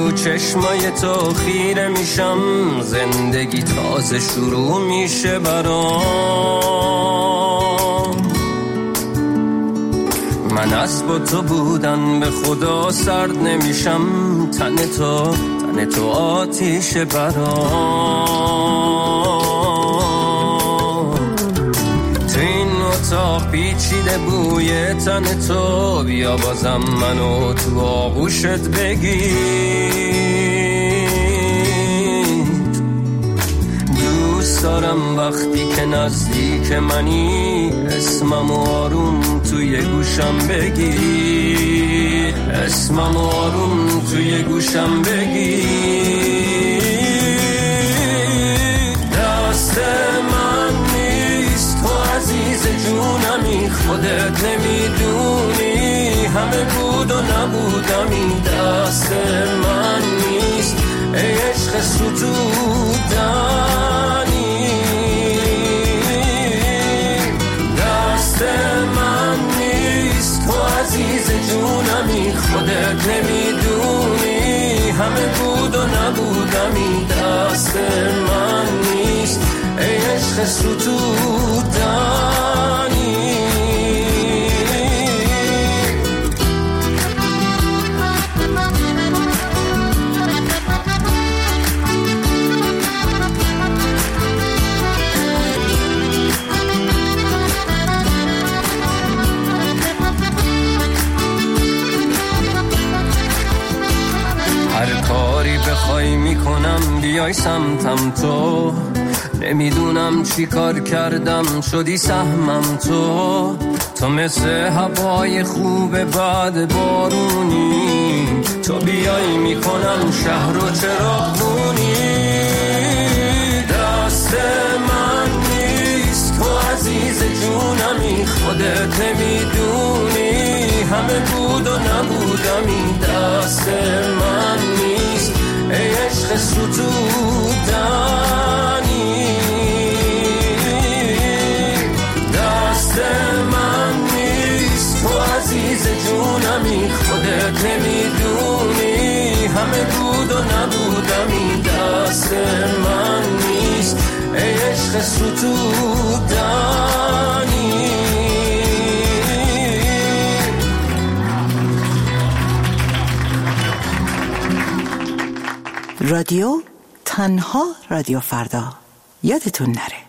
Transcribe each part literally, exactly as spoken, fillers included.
رو چشمای تو خیره میشم، زندگی تازه شروع میشه برام. من از با تو بودن به خدا سرد نمیشم، تن تو تن تو آتیشه برام. تو این اتاق پیچیده بوی تن تو، بیا بازم منو تو آغوشت بگیر. دوست دارم وقتی که نزدیک منی، اسمم آروم توی گوشم بگی، اسمم آروم توی گوشم بگی. دست من نیست تو عزیز جونمی، خودت نمیدونی همه بود و نبودمی. دست من نیست ای عشق ستودنی، دست من نیست تو عزیز جونمی، خودت نمیدونی همه بود و نبودمی. دست من نیست ای عشق ستودنی. بخوای میکنم بیای سمتم تو، نمیدونم چی کار کردم شدی سهمم تو. تو مثل هوای خوب بعد بارونی، تو بیای میکنم شهر و چراغونی. دست من نیست تو عزیز جونمی، خودت نمیدونی همه بود و نبودمی. دست من نیست ای عشق ستودنی، دست من نیست تو عزیز جونمی، خودت نمیدونی همه بود و نبودمی. دست من نیست ای عشق ستودنی. رادیو تنها رادیو فردا، یادتون نره.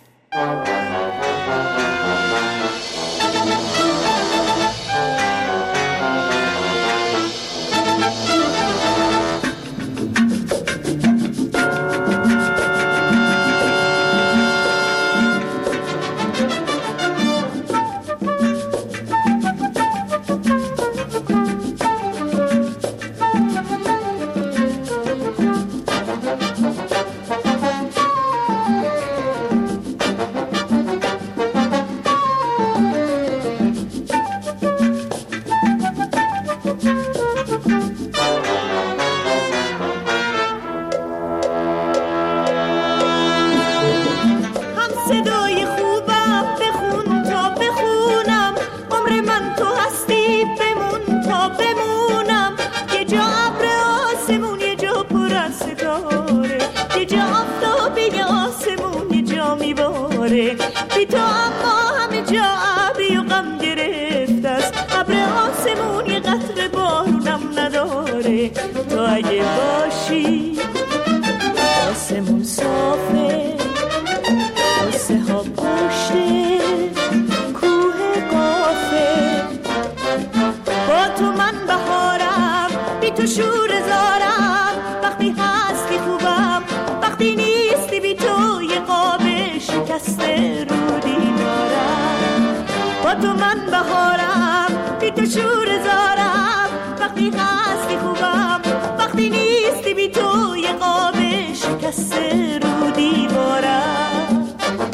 بی تو اما همه جا ابری و غم گرفته است، ابر آسمون یه قطره بارونم نداره. تو اگه باشی آسمون صافه، قصه ها پشته کوه قافه. با تو من بهارم، بی تو شور زارم، وقتی هستی خوبم، وقتی نیستی بی تو یه قاب شکسته رو دیوارم. با تو من بهارم، بی تو شور زارم، وقتی هستی خوبم، وقتی نیستی بی تو یه قاب شکسته رو دیوارم.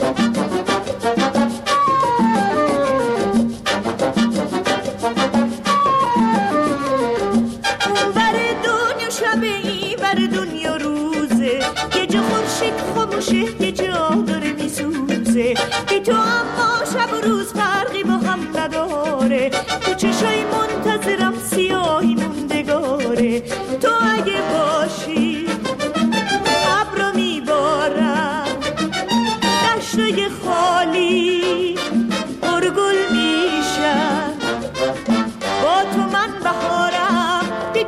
اون بر دنیا شبه، این بر دنیا روزه، یه جا خورشید خاموشه، یه جا داره میسوزه. بی تو اما شب و روز فرقی با هم نداره، تو چشای منتظرم سیاهی موندگاره. تو اگه باش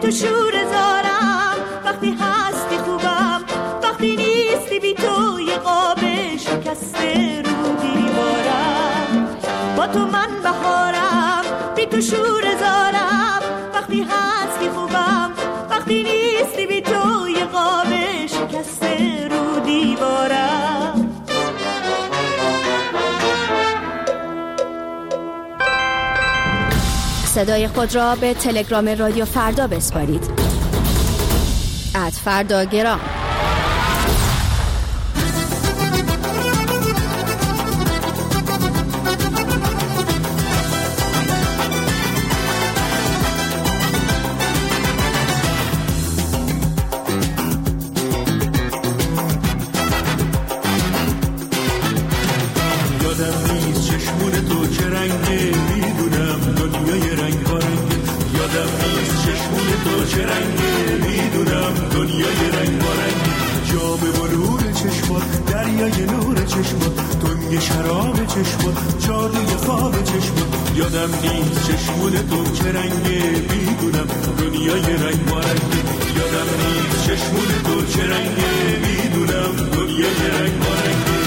تو شور زارم، وقتی هستی خوبم، وقتی نیستی بی تو یه قاب شکسته رو دیوارم. با تو من بهارم، بی تو شور زارم، وقتی هستی خوبم، وقتی نیستی بی تو یه قاب شکسته رو دیوارم. صدای خود را به تلگرام رادیو فردا بسپارید. ات فرداگرام. یادم نیست چشمون تو چه رنگه، میدونم دنیای رنگ بارنگه. یادم نیست چشمون تو چه رنگه، میدونم دنیای رنگ بارنگه.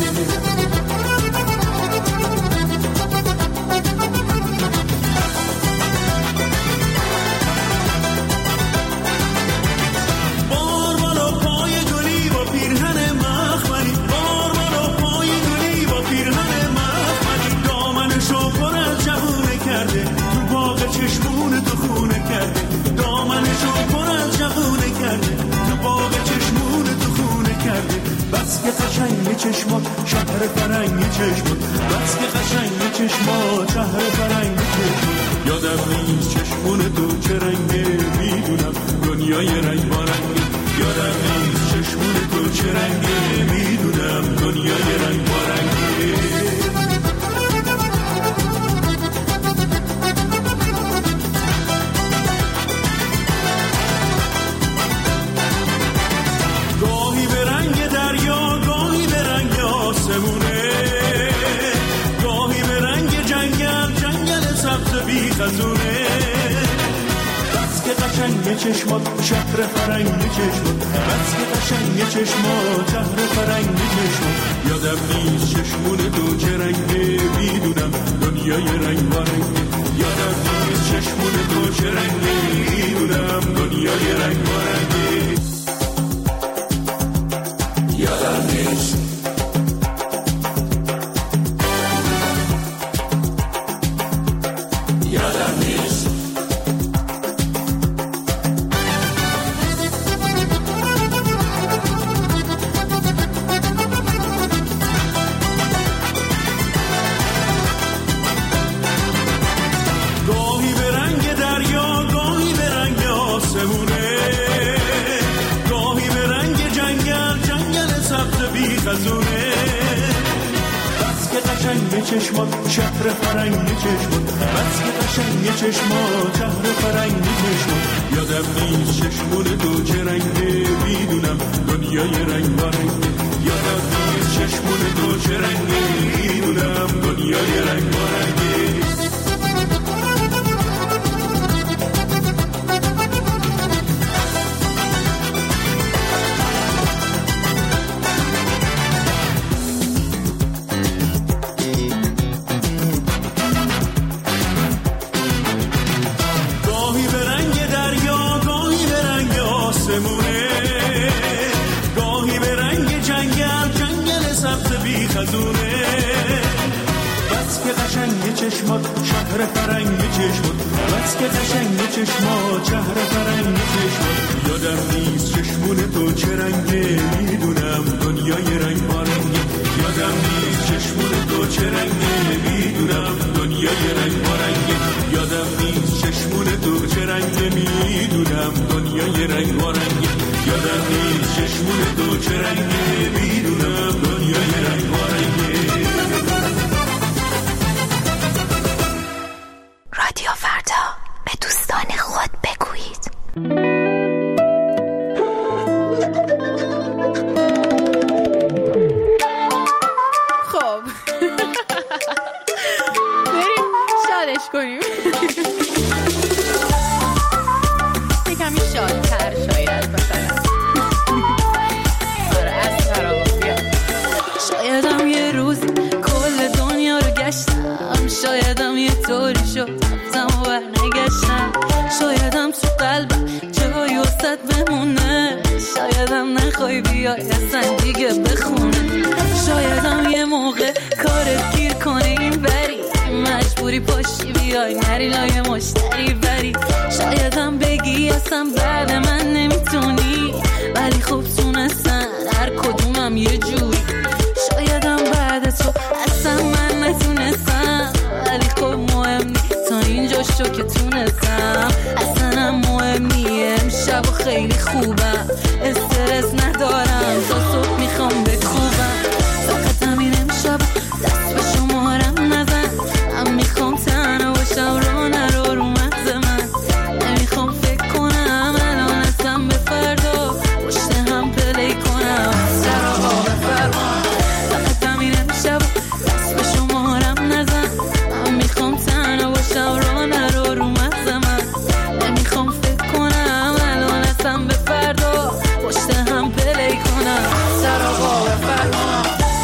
چشمات شهر فرنگی چشمات، بس که قشنگی چشمات شهر فرنگی چشمات. یادم نیست چشمون تو چه رنگه، میدونم دنیای رنگ بارنگه. یادم نیست چشمون تو چه رنگه، میدونم دنیای رنگ بارنگه. خزونه بس که قشنگ چشمات شهر فرنگی چشمات، بس که قشنگ چشمات شهر فرنگی چشمات. یادم نیست چشمون تو چه رنگه، میدونم دنیای رنگ بارنگه. یادم نیست چشمون تو چه رنگه، میدونم دنیای رنگ بارنگه. یادم نیست چشمات شهر فرنگی چشمات، بس که قشنگ چشمات شهر فرنگی چشمات. یادم نیست چشمون تو چه رنگه، میدونم دنیای رنگ بارنگه. یادم نیست چشمون تو چه رنگه، میدونم دنیای رنگ بارنگه. شهر فرنگی چشمات، بس که قشنگ چشمات شهر فرنگی چشمات. یادم نیست چشمون تو چه رنگه، میدونم دنیای رنگ بارنگه. یادم نیست چشمون تو چه رنگه، میدونم دنیای رنگ بارنگه. یادم نیست چشمون تو چه رنگه، میدونم دنیای رنگ بارنگه. یادم نیست چشمون تو چه رنگه، میدونم دنیای رنگ بارنگه. رادیو فردا، به دوستان خود بگویید. خب بریم شادش کنیم. میخوای بیای اصلا دیگه بخونه. شایدم یه موقع کارت گیر کنه این بری، مجبوری پاشی بیای نری لای مشتری بری. شایدم بگی اصلا بعد من نمیتونی، ولی خب تونستن هر کدومم یه جوری. شایدم بعد تو اصلا من نتونستم، ولی خب مهم نیست تا اینجا شو که تونستم. اصلا هم مهم نیه امشب و خیلی خوبم، استرس ندارم تا صبح میخوام بکوبم. فقط همین امشب دست به شمارم نزن، من میخوام تنها باشم رو نرو رو مغز من. نمیخوام فکر کنم الان اصلا به فردا پشت هم پلی کنم سر آقا بفرما. فقط همین امشب دست به شمارم نزن، من میخوام تنها باشم رو نرو رو مغز من. نمیخوام فکر کنم الان اصلا به فردا پشت هم پلی کنم سر آقا بفرما.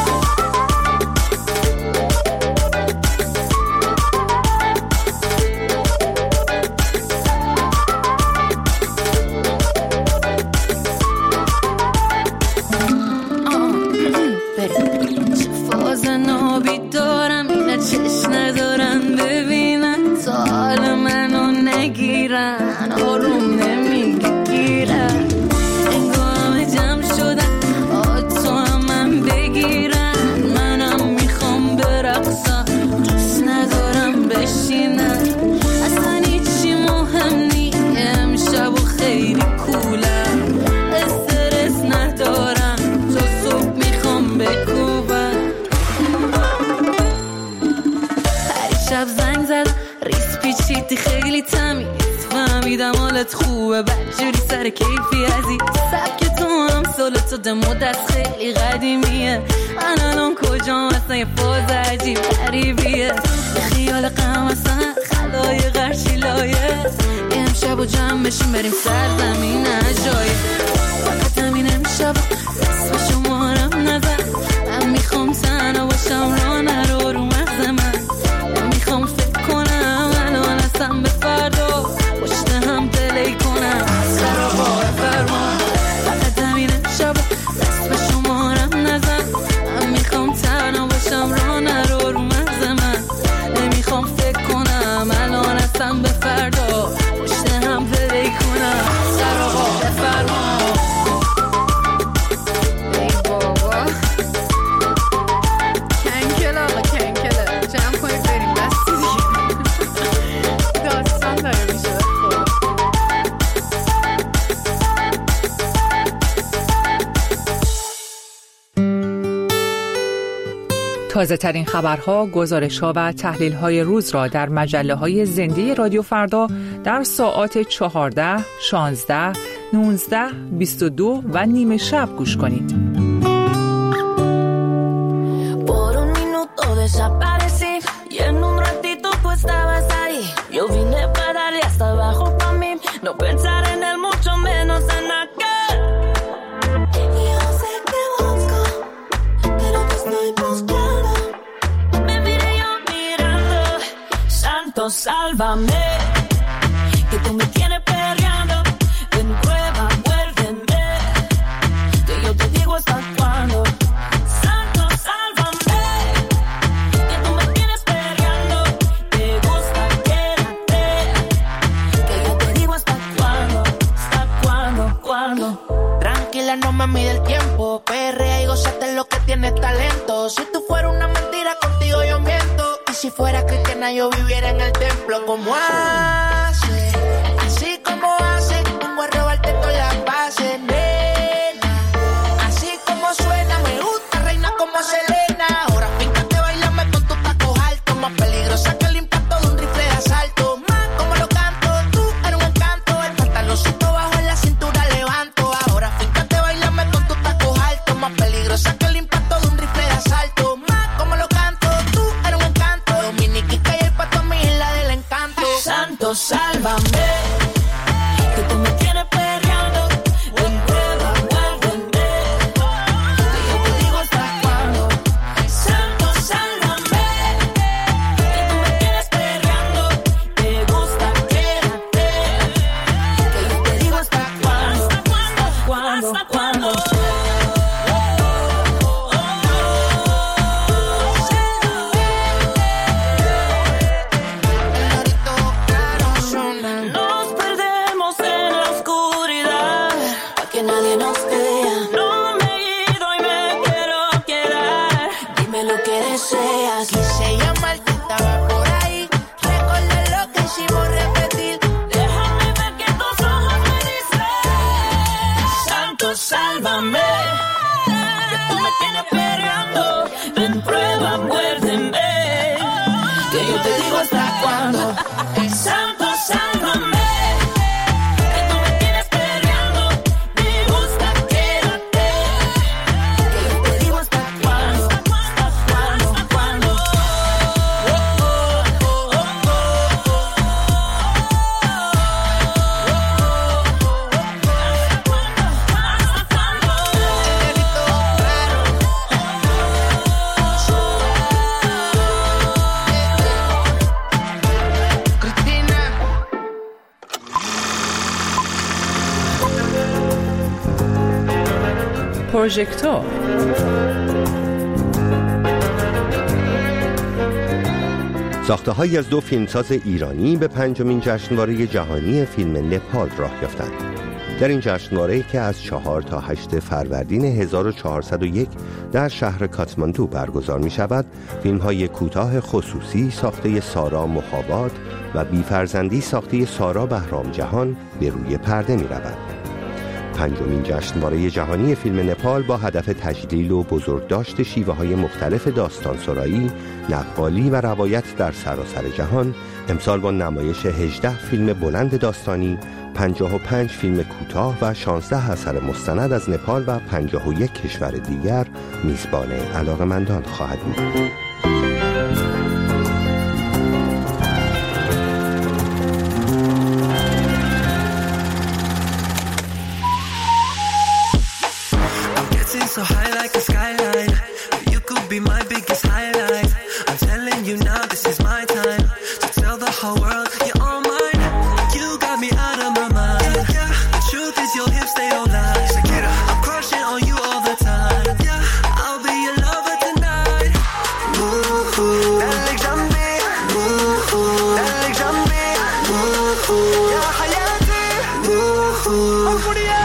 چشم ندارن ببینن تا حال منو نگیرن، آروم نمیگیرن. انگاه جمع شدن تو هم من بگیرن، منم میخوام برقصم دوست ندارم بشینن. اصلا هیچی مهم نی امشب و خیلی کولم، استرس ندارم تا صبح میخوام بکوبم. شب زنگ زد ریس پیچیدی خیلی تمیز، فهمیدم حالت خوبه بدجوری سر کیفی عزیز. سبک تو هم سال تو دمو دست خیلی قدیمیه، من الان کجام اصلا یه فاز عجیب قریبیه. به خیال غم اصلا خلای غرشی لایه، امشب و جمع بشیم بریم سرزمین عجایب. فقط همین امشب دست به شمارم نزن، من میخوام تنها باشم را نرو رو مغز من. میخوام فکر کنم الان اصلا به فردا پشت هم پلی کنم سر آقا بفرما. فقط همین امشب دست به شمارم نزن، من میخوام تنها باشم را نرو رو مغز من. نمیخوام فکر کنم الان اصلا به فردا پشت هم پلی کنم سر آقا بفرما. ای بابا کنکل آقا کنکله، جمع کنیم بریم بستی دیگه، داستان داره میشه. تازه ترین خبرها، گزارش‌ها و تحلیل‌های روز را در مجله‌های زنده رادیو فردا در ساعات چهارده، شانزده، نوزده، بیست و دو و نیمه شب گوش کنید. Desaparecí y en un ratito tú estabas ahí. Yo vine para darle hasta abajo pa' mí, no pensar en él, mucho menos en aquel. Yo sé que busco, pero te estoy buscando. Me miré yo mirando, santo sálvame, que tú me tienes perreando. De nueva vuélveme, que yo te digo hasta cuándo. No me mide el tiempo, perrea y gózate lo que tiene talento. Si tú fueras una mentira, contigo yo miento. Y si fuera cristiana, yo viviera en el templo. Como hace, así como hace, vengo a robarte todas las bases, nena. Así como suena, me gusta, reina como Selena. Ahora fíjate, bailame con tus tacos altos, más peligrosa que el impacto de un rifle de asalto. Más como lo canto, tú eres un encanto. El pantaloncito bajo en la cintura levanto. Ahora fíjate, bailame con tus tacos altos, más peligrosa que el impacto de un rifle de asalto. Más como lo canto, tú eres un encanto. Dominiquica y el pato a mi isla del encanto. Santo, sálvame, que tú me tienes perreando. quise llamarte, estaba por ahí. Recordé lo que hicimos repetir. Déjame ver que tus ojos me dicen: Santo, sálvame, que tú me tienes esperando. Ven, prueba, muérdeme, que yo te digo hasta cuándo. Santo, sálvame. پروژکتور. ساخته‌هایی از دو فیلمساز ایرانی به پنجمین جشنواره جهانی فیلم نپال راه یافتند. در این جشنواره که از چهار تا هشت فروردین هزار و چهارصد و یک در شهر کاتماندو برگزار می شود، فیلم های کوتاه خصوصی ساخته سارا مخاباد و بیفرزندی ساخته سارا بهرام جهان به روی پرده می رود. پنجمین جشنواره جهانی فیلم نپال با هدف تجلیل و بزرگداشت شیوه‌های مختلف داستانسرایی، نقالی و روایت در سراسر جهان، امسال با نمایش هجده فیلم بلند داستانی، پنجاه و پنج فیلم کوتاه و شانزده اثر مستند از نپال و پنجاه و یک کشور دیگر میزبان علاقه‌مندان خواهد بود. So high like a skyline, you could be my biggest highlight. I'm telling you now, this is my time to tell the whole world you're all mine. You got me out of my mind. Yeah, the truth is your hips they don't lie. I'm crushing on you all the time. Yeah, I'll be your lover tonight. Ooh, Alexandre, ooh, Alexandre, ooh, ya hayati, ooh, oh Korea.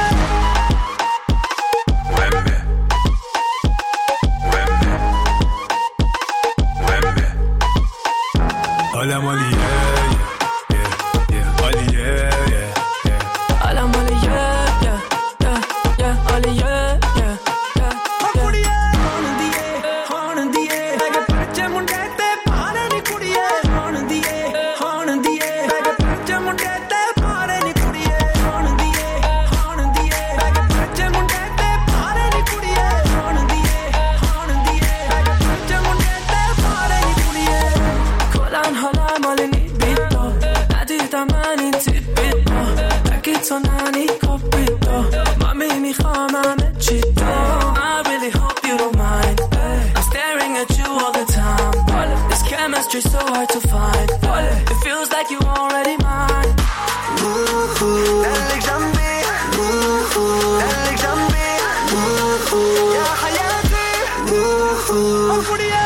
All I'm only yeah, yeah, yeah, all yeah, yeah, yeah. All I'm only yeah, yeah, yeah, yeah, all yeah, yeah, yeah. Kudiye, hon diye, hon diye, maga parche munde te paare ni kudiye, hon diye, hon diye, maga parche munde te paare ni kudiye, hon diye, hon diye, maga parche munde te paare ni kudiye, hon diye, hon diye, maga parche munde te paare ni kudiye. Kolan halam alini bito, nadidam man in tibito, bagito nani kopito, mami mikham hameh chi to. I really hope you don't mind. I'm staring at you all the time. This chemistry so hard to find. It feels like you already mine. Ooh, Alexandre, ooh, Alexandre, ooh, ya hayati, ooh, oh Korea.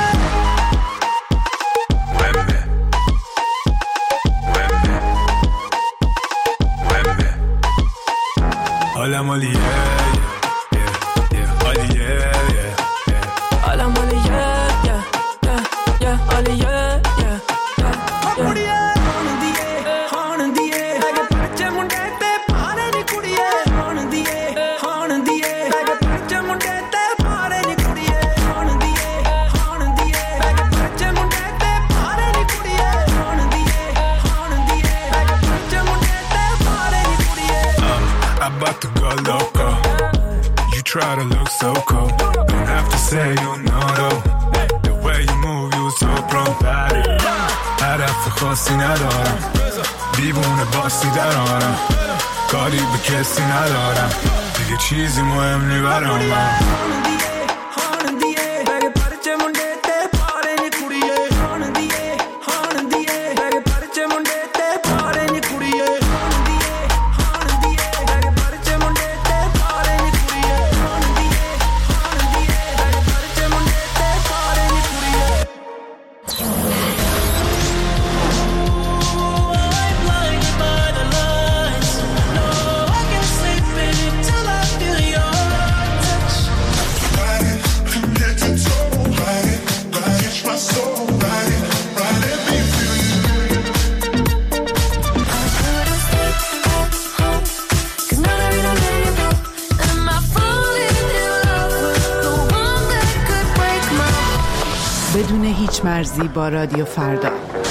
All I'm only yeah, yeah, yeah, all yeah, yeah, yeah. All I'm only yeah, yeah, yeah, yeah, all yeah, yeah, yeah. Kudiye, hon diye, hon diye, maga parche munde te paare ni kudiye, hon diye, hon diye, maga parche munde te paare ni kudiye, hon diye, hon diye, maga parche munde te paare ni kudiye, hon diye, hon diye, maga parche munde te paare ni kudiye. I'm about to go loco. You try to look so cool. Don't have to say you know though. The way you move, you so pro. هدف خاصی ندارم. دیوونه باسی در آرم. کاری به کسی ندارم. دیگه چیزی مهم نی برام من. پیشمرزی با رادیو فردا.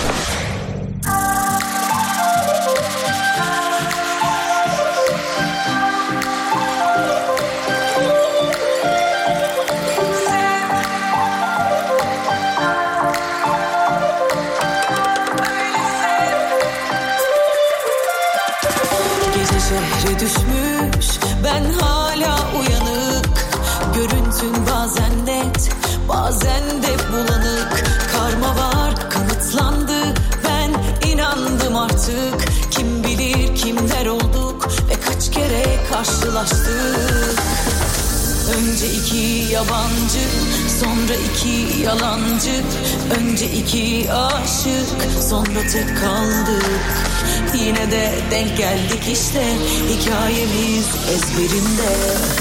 Gece şehre düşmüş, ben hala uyanık. Görüntün bazen net, bazen de bulanık. Karma var, kanıtlandı, ben inandım artık. Kim bilir kimler olduk ve kaç kere karşılaştık. Önce iki yabancı, sonra iki yalancı. Önce iki aşık, sonra tek kaldık. Yine de denk geldik işte, hikayemiz ezberimde.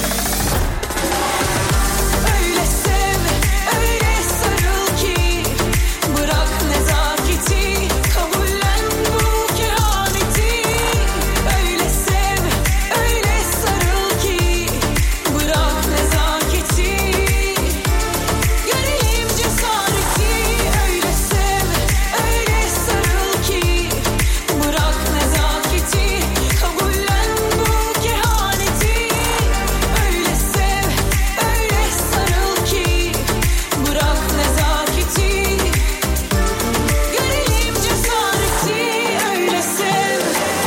Öyle sev, öyle sarıl ki bırak nezaketi, kabullen bu kehaneti. Öyle sev, öyle sarıl ki bırak nezaketi, görelim cesareti. Öyle sev, öyle sarıl ki bırak nezaketi, kabullen bu kehaneti. Öyle sev, öyle sarıl ki bırak nezaketi, görelim cesareti. Öyle sev.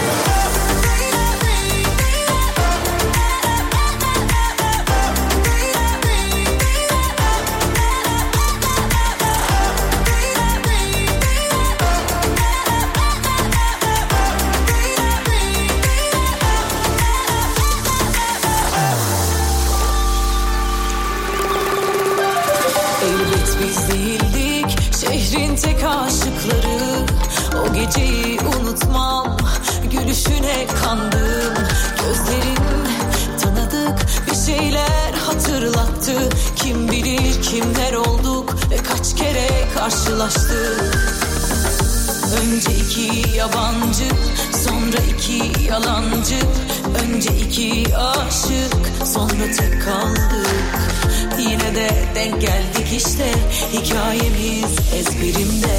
Elbet biz değildik şehrin tek aşıkları. O geceyi unutmam, gülüşüne kandım. Gözlerin tanıdık bir şeyler hatırlattı. Kim bilir kimler olduk ve kaç kere karşılaştık. Önce iki yabancı, sonra iki yalancı. Önce iki aşık, sonra tek kaldık. Yine de denk geldik işte, hikayemiz ezberimde.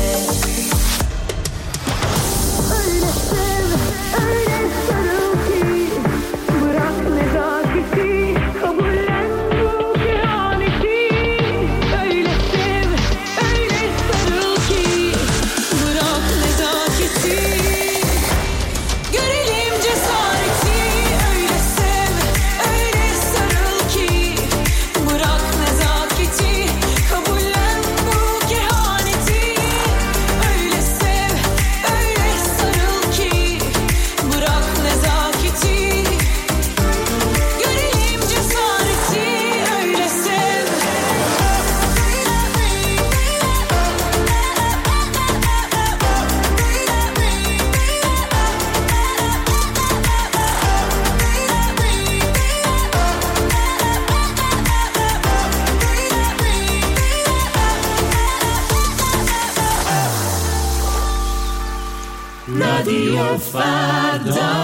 Öyle sev, öyle sarıl ki bırak nezaketi, kabullen bu kehaneti. Öyle sev, öyle sarıl ki bırak nezaketi, görelim cesareti. Öyle sev, öyle sarıl ki bırak nezaketi, kabullen bu kehaneti. Öyle sev, öyle sarıl ki bırak nezaketi, görelim cesareti. Öyle sev. رادیو فردا.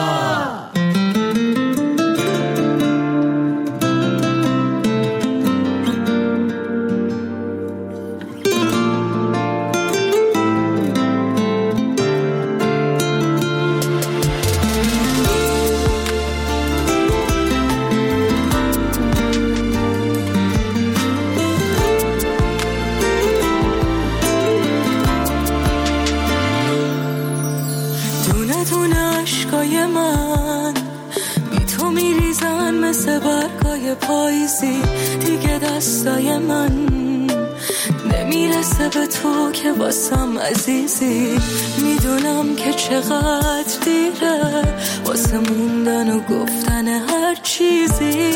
دونه دونه عشقای من بی تو میریزن مثل برگای پاییزی. دیگه دستای من نمیرسه به تو که واسم عزیزی. میدونم که چقدر دیره واسه موندن و گفتن هر چیزی.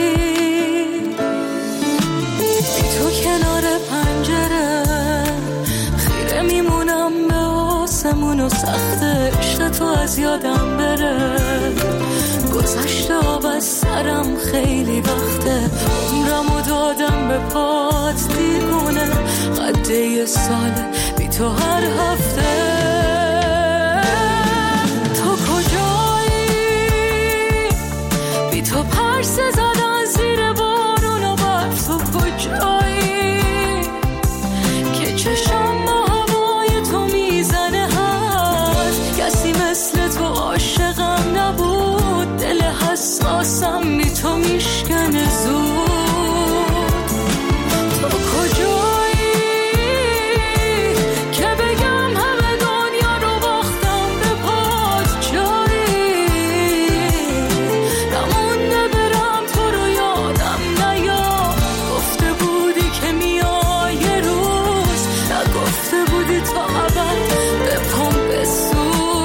بی تو کنار پنجره خیره میمونم به آسمون و سخت عشق تو از یادم بره. گذشته آب از سرم خیلی وقته، عمرمو دادم به پات دیوونه. قد یه ساله بی تو هر هفته. تو کجایی؟ بی تو پرسه زدن زیر بارون و برف. تو کجایی که چشم تا ابد به پام بسوز.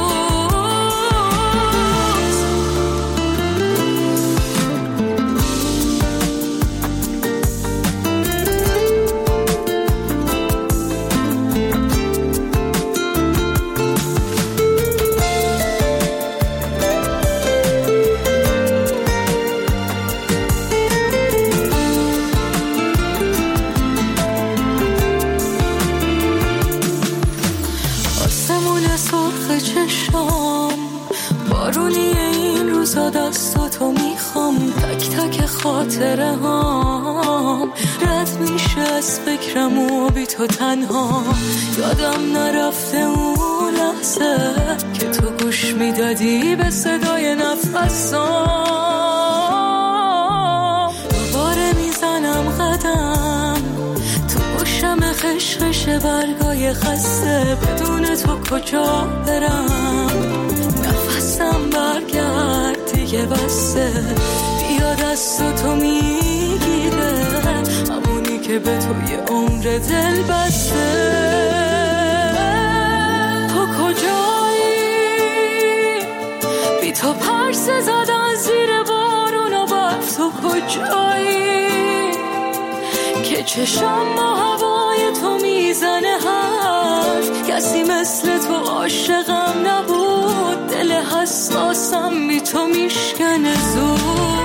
دستاتو میخوام، تک تک خاطره هام رد میشه از فکرم و بی تو تنها. یادم نرفته اون لحظه که تو گوش میدادی به صدای نفسام. دوباره میزنم قدم تو پشتم خشخش برگای خسته، بدون تو کجا برم؟ نفسم برگرد دیگه بسته، بیا دست تو میگیره، همونی که به توی عمر دل بسته. تو کجایی؟ بی تو پرسه زدن زیر بارون و برف. تو کجایی که چشم با هوای تو میزنه حرف؟ کسی مثل تو عاشقم نبود، دل حساسم بی تو میشکنه زود.